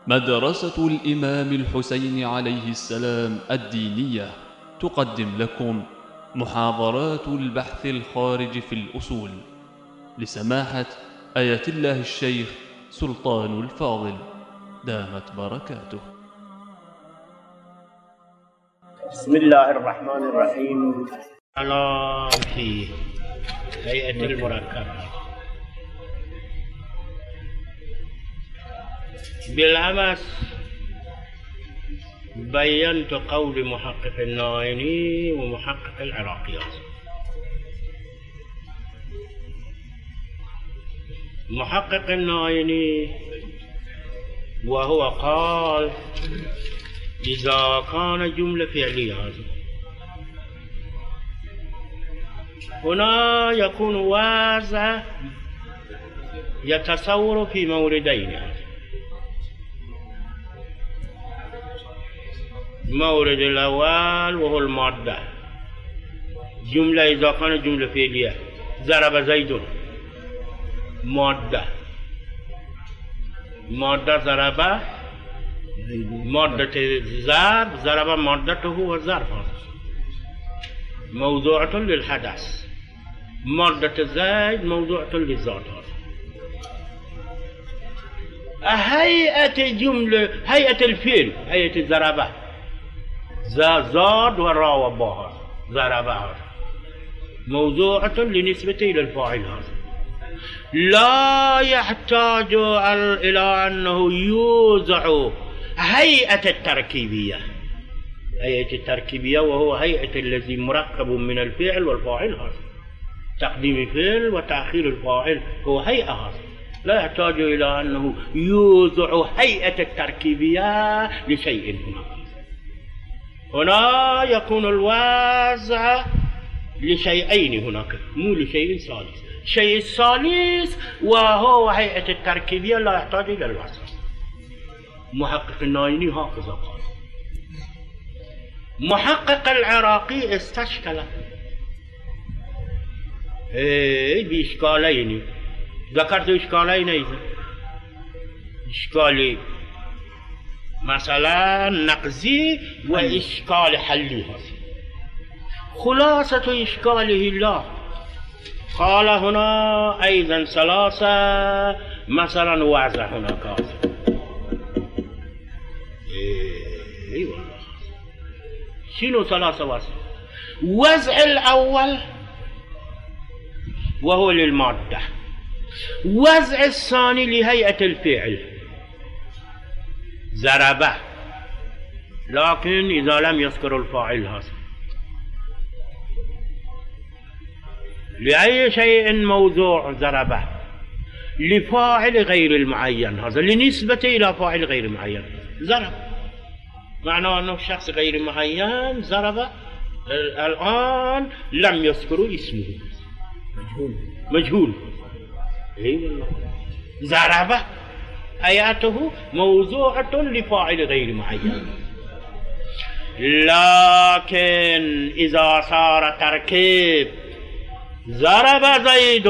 مدرسة الإمام الحسين عليه السلام الدينية تقدم لكم محاضرات البحث الخارج في الأصول لسماحة آية الله الشيخ سلطان الفاضل دامت بركاته. بسم الله الرحمن الرحيم. في هيئة المركب بالأمس بينت قول محقق النايني ومحقق العراقي. محقق النايني وهو قال إذا كان جملة فعلية هنا يكون وازع يتصور في موردين. المورد الأول وهو المادة، جملة إذا كانت جملة فعلية ضرب زيد، مادة ضرب مادة الضرب ضرب مادته والظرف موضوعة للحدث، مادة زيد موضوعة للذات. هيئة جملة هيئة الفعل هيئة ضربة زاد وراء وباها ضربها موضوعة لنسبة إلى الفاعل. هذا لا يحتاج إلى أنه يوزع هيئة التركيبية. هيئة التركيبية وهو هيئة الذي مركب من الفعل والفاعل، هذا تقديم الفعل وتأخير الفاعل هو هيئة. هذا لا يحتاج إلى أنه يوزع هيئة التركيبية لشيء. هنا يكون الوازع لشيئين هناك، مو لشيء ثالث. الشيء الثالث وهو هيئة التركيبية لا يحتاج إلى الوازع. محقق النايني هكذا قال. محقق العراقي استشكل بإشكالين، ذكرت إشكالين أيضا، إشكال مثلا نقزي وإشكال حلي. خلاصة إشكاله لا قال هنا أيضا ثلاثة مثلا وازع هناك. اي والله شنو ثلاثة وازع؟ وزع الأول وهو للمادة، وزع الثاني لهيئة الفعل ضربه، لكن إذا لم يذكر الفاعل. هذا لأي شيء موضوع ضربه لفاعل غير المعين، هذا لنسبة إلى فاعل غير معين ضرب، معناه أنه شخص غير معين ضرب. الآن لم يذكر اسمه، مجهول. اي والله ضربه هيئته موضوعة لفاعل غير معين. لكن إذا صار تركيب ضرب زيد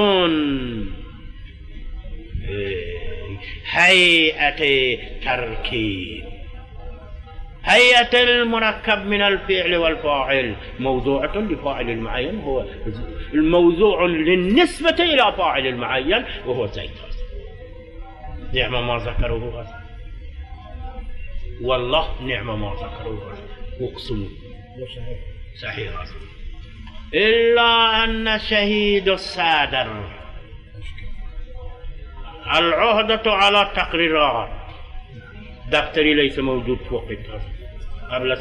هيئة تركيب، هيئة المركب من الفعل والفاعل موضوعة لفاعل المعين، هو الموضوع للنسبة إلى فاعل المعين وهو زيد. نعم ما ذكروه هذا، والله نعم ما ذكروه هذا، اقسموا صحيح هذا. إلا أن شهيد الصادر العهدة على التقريرات دفتري ليس موجود في وقتها قبل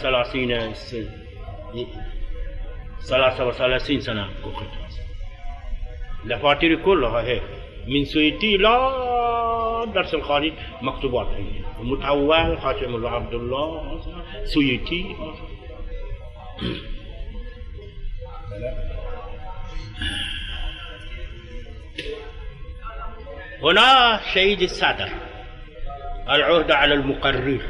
33 سنة وقتها. دفاتر كلها هيك من سويتي لا درس الخارج مكتوبات عندي، متعول خاتم الله عبد الله سويتي. هنا شهيد الصدر العهدة على المقرر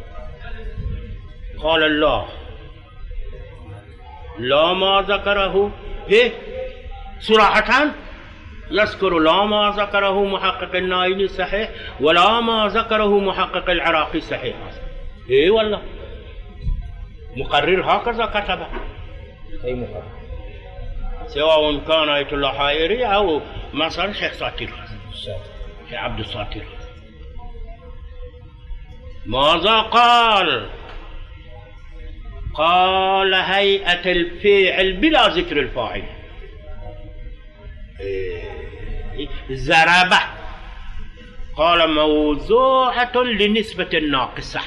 قال الله لا ما ذكره صراحة يذكر لا ما ذكره محقق النائلي صحيح ولا ما ذكره محقق العراقي صحيح. اي والله مقرر هكذا كتبه، اي مقرر، سواء كان آية الله حائري او مثلا شيخ ساتير، شيخ عبد الساتير. ماذا قال؟ قال هيئة الفعل بلا ذكر الفاعل. ضربه قال موضوعة لنسبة الناقصة.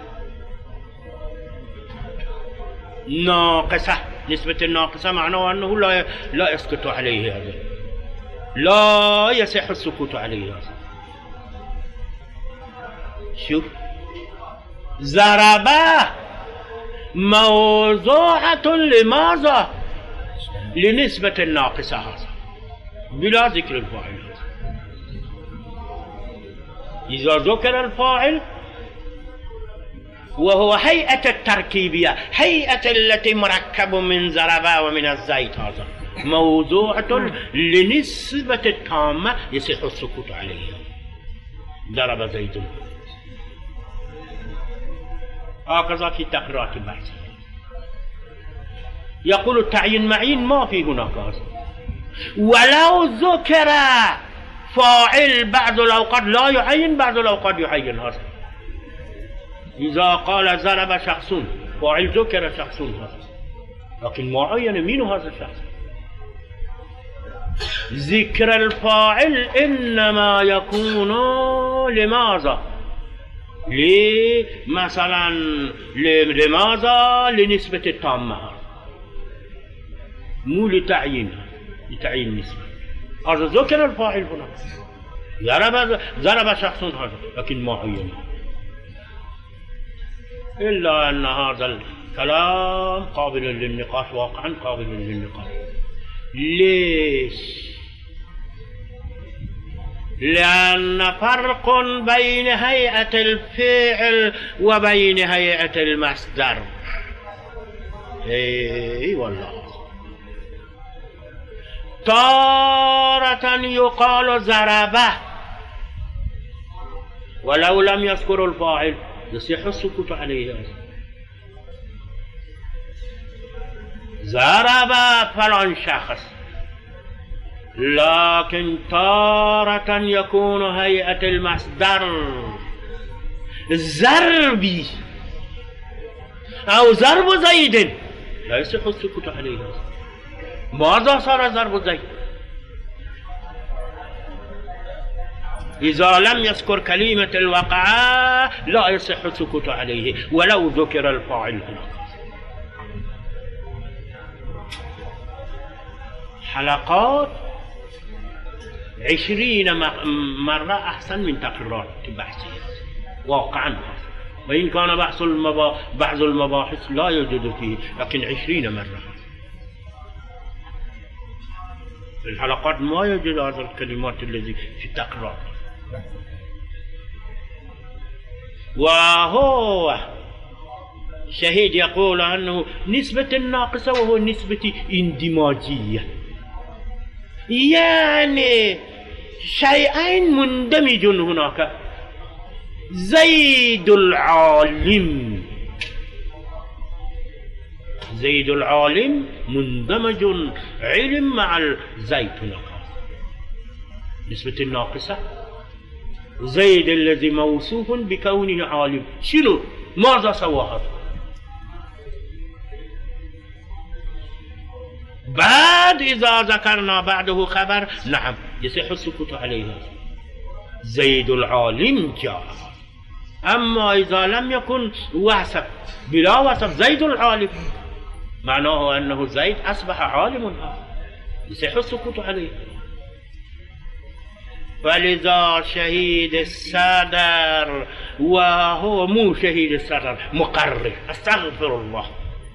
ناقصة، نسبة الناقصة معناه أنه لا يسكت عليه هذا، لا يصح السكوت عليه هذا. شوف، ضربه موضوعة لماذا؟ لنسبة الناقصة هذا بلا ذكر الفاعل. إذا ذكر الفاعل وهو هيئة التركيبية، هيئة التي مركب من ضربة ومن الزيت، هذا موضوعة لنسبة التامة يصح السكوت عليها. ضرب زيد، هكذا في تقريرات البحث. يقول التعيين معين ما في هناك هذا، ولو ذكر فاعل بعض الأوقات لا يعين، بعض الأوقات يعين هذا. إذا قال ضرب شخص فاعل ذكر شخص هذا، لكن ما عين مين هذا الشخص. ذكر الفاعل إنما يكون لماذا؟ مثلا لماذا؟ لنسبة التامة، مو لتعيين نسبة. هذا ذكر الفاعل هنا، ضرب شخص هذا، لكن ما عين. إلا أن هذا الكلام قابل للنقاش، واقعا قابل للنقاش. ليش؟ لأن فرق بين هيئة الفعل وبين هيئة المصدر. اي والله، تارة يقال ضربه ولو لم يذكر الفاعل يصح السكوت عليه. ضرب فلان شخص، لكن تارة يكون هيئة المصدر ضربي أو ضرب زيد لا يصح السكوت عليه. ماذا صار ضرب زيد؟ إذا لم يذكر كلمة الوقعة لا يصح السكوت عليه ولو ذكر الفاعل هناك. حلقات 20 مرة أحسن من تقريرات بحثية واقعا، وإن كان بعض المباحث لا يوجد فيه، لكن 20 مرة. في الحلقات ما يوجد هذه الكلمات التي في التقريرات. وهو شهيد يقول أنه نسبة الناقصة وهو نسبة اندماجية، يعني شيئين مندمج هناك. زيد العالم، زيد العالم مندمج علم مع الزيت هناك. نسبة الناقصة زيد الذي موصوف بكونه عالم، شنو؟ ماذا سوى هذا؟ بعد إذا ذكرنا بعده خبر نعم يصح السكوت عليه، زيد العالم جاء. أما إذا لم يكن وصف بلا وصف زيد العالم معناه أنه زيد أصبح عالم، يصح السكوت عليه. فلذا شهيد الصدر وهو مو شهيد الصدر، مقرر، استغفر الله،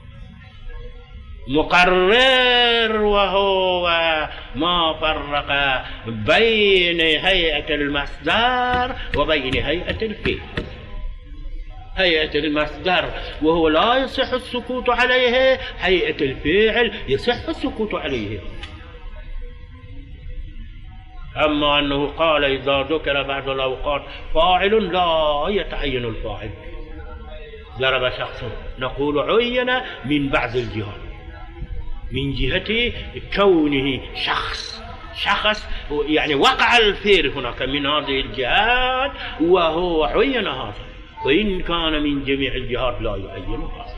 مقرر، وهو ما فرق بين هيئة المصدر وبين هيئة الفعل. هيئة المصدر وهو لا يصح السكوت عليه، هيئة الفعل يصح السكوت عليه. أما أنه قال إذا ذكر بعض الأوقات فاعل لا يتعين الفاعل. ضرب شخص نقول عين من بعض الجهات، من جهة كونه شخص يعني وقع الفعل هناك من هذه الجهات وهو عين هذا، وإن كان من جميع الجهات لا يعين هذا.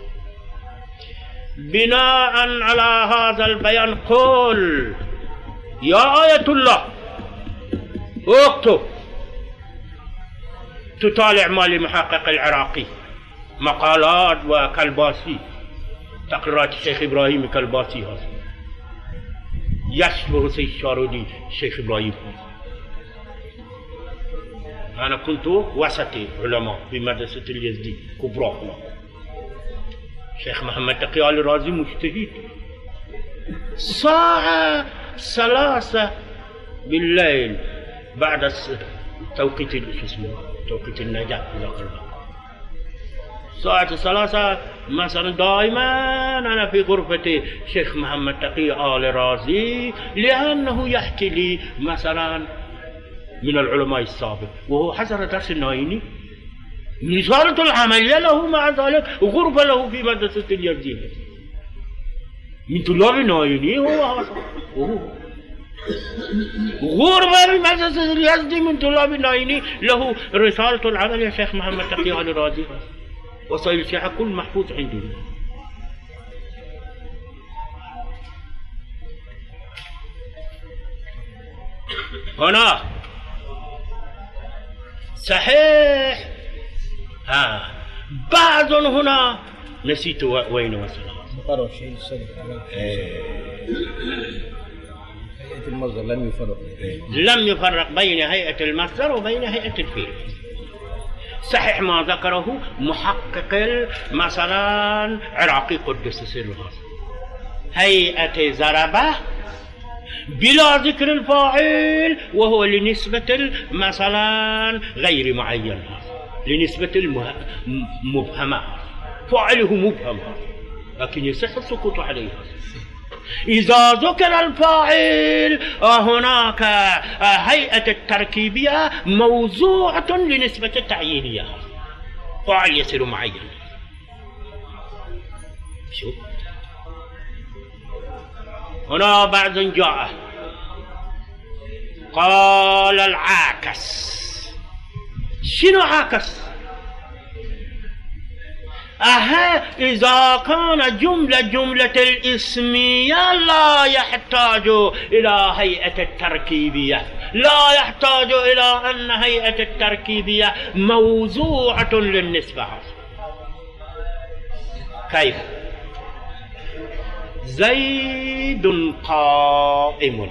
بناء على هذا البيان قل يا آية الله اكتب تطالع مال المحقق العراقي مقالات وكلباسي تقريرات الشيخ إبراهيم كلباسي هذا يشبه سيد شارودي الشيخ إبراهيم. أنا كنت وسط علماء في مدرسة اليزدي كبرى هنا. الشيخ محمد تقي آل رازي مجتهد. الساعة 3 بالليل بعد توقيت النجاة الساعة 3 مثلا دائما أنا في غرفة الشيخ محمد تقي آل رازي، لأنه يحكي لي مثلا من العلماء السابق وهو حضر درس النايني نزالة العملية له، مع ذلك غرفة له في مدرسة اليزدي من طلاب النايني هو غرفة في مدرسة اليزدي من طلاب النايني له رسالة العملية الشيخ محمد تقي آل رازي، وصيل الشيخ كل محفوظ عندنا. هنا صحيح بعض هنا نسيت وين وصل. قرأ شيء هيئة المصدر لم يفرق بين هيئة المصدر وبين هيئة الفعل. صحيح ما ذكره محقق مثلا عراقي قدس سره هيئة ضربة بلا ذكر الفاعل وهو لنسبة مثلا غير معين، لنسبة المبهمة، فاعله مبهم لكن يصح السكوت عليه. إذا ذكر الفاعل هناك هيئة التركيبية موضوعة لنسبة التعيينية، فاعل يصير معين. شوف هنا بعد جاء قال العاكس. شنو عاكس؟ إذا كان جملة الاسمية لا يحتاج إلى هيئة التركيبية، لا يحتاج إلى أن هيئة التركيبية موضوعة للنسبة. كيف؟ زيد قائم،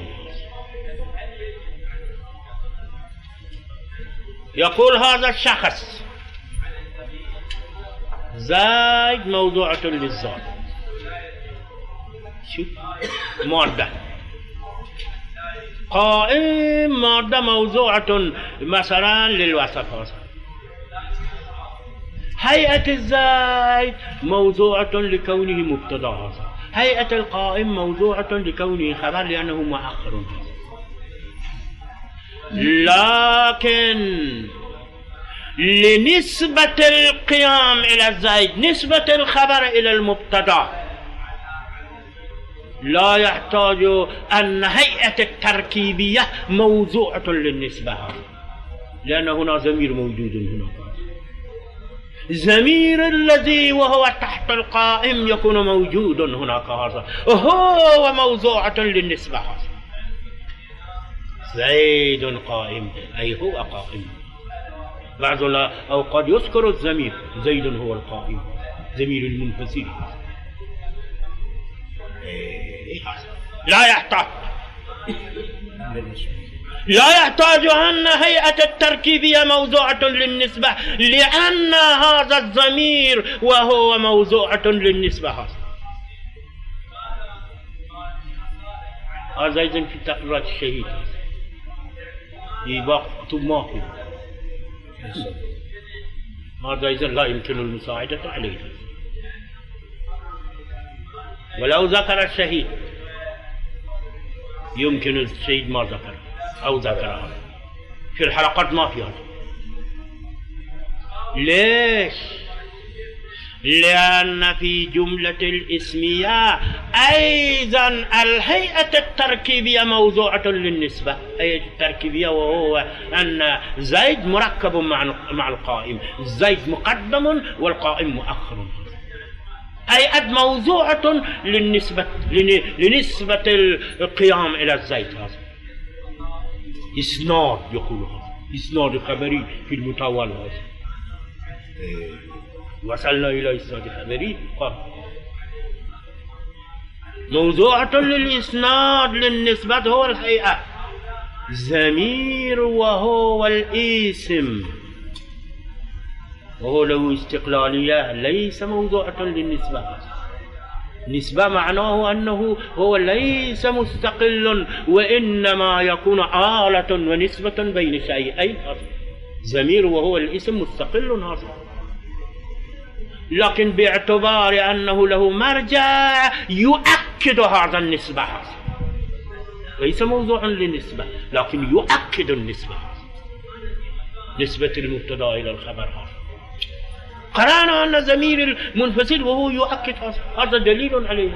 يقول هذا الشخص زيد موضوعة للذات. شوف مادة قائم مادة موضوعة مثلا للوصف. هيئة الزيد موضوعة لكونه مبتدا، هيئة القائم موضوعة لكونه خبر لأنه مؤخر. لكن لنسبة القيام إلى الزيد نسبة الخبر إلى المبتدا لا يحتاج أن هيئة التركيبية موضوعة للنسبة، لأن هنا ضمير موجود هناك. ضمير الذي وهو تحت القائم يكون موجود هناك، هذا هو موضوعة للنسبة. زيد قائم أي هو قائم. بعض الأوقات يذكر الضمير زيد هو القائم، ضمير المنفصل. لا يحتاج أن هيئة التركيبية موضوعة للنسبة، لأن هذا الضمير وهو موضوعة للنسبة. هذا إذن في تقريرات الشهيد يبقى ماكو، هذا إذن لا يمكن المساعدة عليه. ولو ذكر الشهيد يمكن الشهيد ما ذكر، أو ذكرها في الحلقات ما فيها. ليش؟ لأن في جملة الاسمية أيضا الهيئة التركيبية موضوعة للنسبة. الهيئة التركيبية وهو أن زيد مركب مع القائم، زيد مقدم والقائم مؤخر. هيئة موضوعة لنسبة القيام إلى الزيد. هذا إسناد يقول، هذا إسناد خبري في المطول. هذا وصلنا إلى إسناد خبري موضوعة للإسناد للنسبة هو الهيئة. ضمير وهو الاسم وهو له استقلالية، ليس موضوعة للنسبة. نسبة معناه أنه هو ليس مستقل، وإنما يكون آلة ونسبة بين شيئين. ضمير وهو الاسم مستقل هذا، لكن باعتبار أنه له مرجع يؤكد هذا النسبة. ليس موضوعا للنسبة لكن يؤكد النسبة، نسبة المبتدا إلى الخبر. قرأنا أن ضمير المنفصل وهو يؤكد هذا دليل عليه.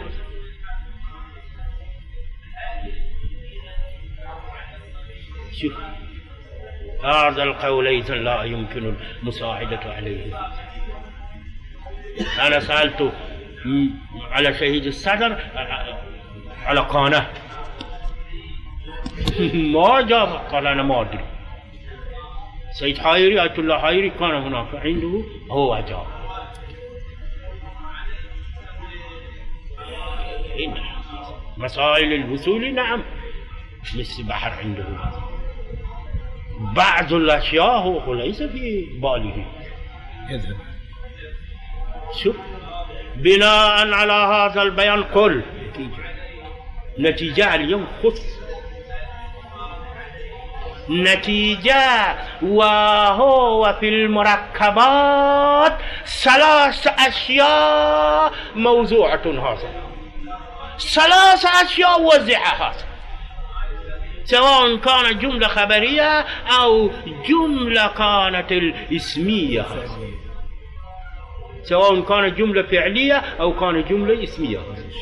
شوف هذا القول أيضا لا يمكن المساعدة عليه. أنا سألت على شهيد الصدر على قناة ما جاب، قال أنا ما أدري. سيد حائري آية الله حائري كان هناك عنده، هو جاب. مسائل الوصول نعم مثل بحر عنده، بعض الأشياء هو ليس في باله. شوف بناء على هذا البيان قل نتيجة اليوم خص نتيجة، وهو في المركبات 3 أشياء موضوعة. هذا 3 أشياء وزعها، سواء كانت جملة خبرية أو جملة كانت الاسمية، سواء كانت جملة فعلية أو كانت جملة اسمية.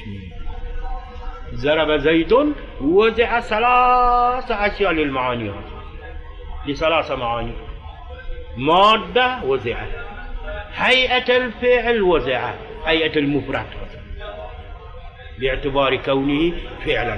ضرب زيد وزع 3 أشياء للمعاني، ل3 معاني. مادة وزع، هيئة الفعل وزع، هيئة المفرد باعتبار كونه فعلا،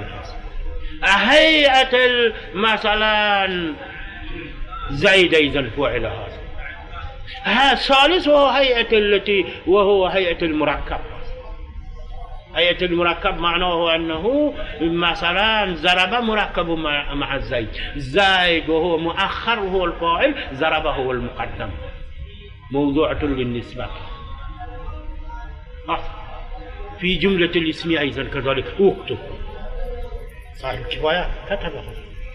هيئة مثلا زيد أيضا فعل. هذا الثالث وهو هيئة التي وهو هيئة المركب. هيئة المركب معناه أنه مثلا ضرب مركب مع الزيد، زيد وهو مؤخر وهو الفاعل، ضرب هو المقدم، موضوعة للنسبة. في جملة الاسم أيضا كذلك اكتب. صاحب الكفاية كتبها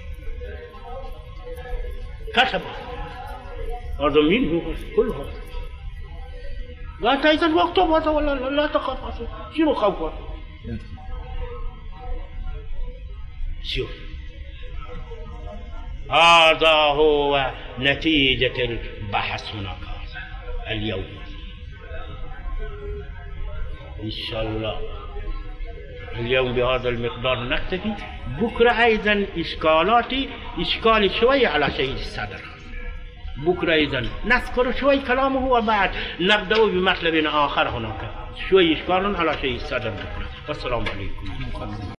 هذا مين هو كلها. لا تيزن واكتب هذا ولا لا تخاف. شنو خوفه؟ شوف هذا هو نتيجة البحث هناك اليوم. إن شاء الله اليوم بهذا المقدار نكتفي. بكرة أيضا إشكال شوي على شهيد الصدر. بكرة أيضا نذكر شوي كلامه وبعد نبدأ بمطلب آخر هناك. شوي إشكال على شهيد الصدر بكرة. والسلام عليكم.